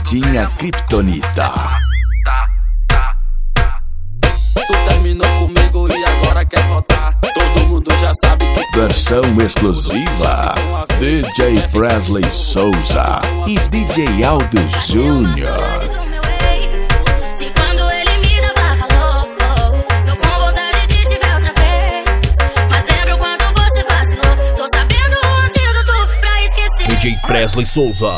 Carretinha Kryptonita. Tu terminou comigo e agora quer voltar. Todo mundo já sabe que Versão exclusiva DJ Presley Souza e DJ Aldo Júnior. DJ Presley Souza.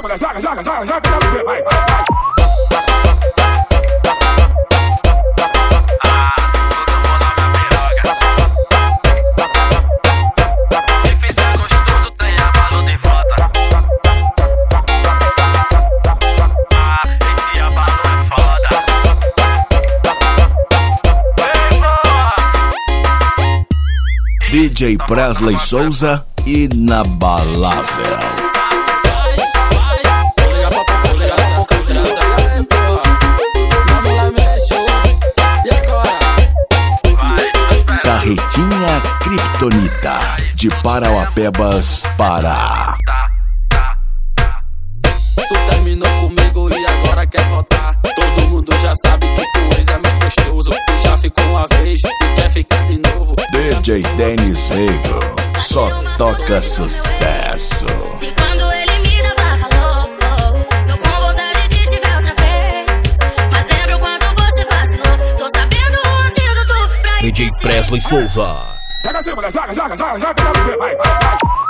DJ Presley Souza, inabalável. Carretinha Kryptonita, de Parauapebas, Pará. Tu terminou comigo e agora quer voltar. Todo mundo já sabe que tu ex é mais gostoso. Tu já ficou uma vez e quer ficar de novo. DJ Denis Rego, só toca sucesso. De quando ele me dava calor, tô com vontade de te ver outra vez. Mas lembro quando você vacilou. Tô sabendo o antídoto pra DJ Presley Souza. Joga assim, mulher, joga, vai.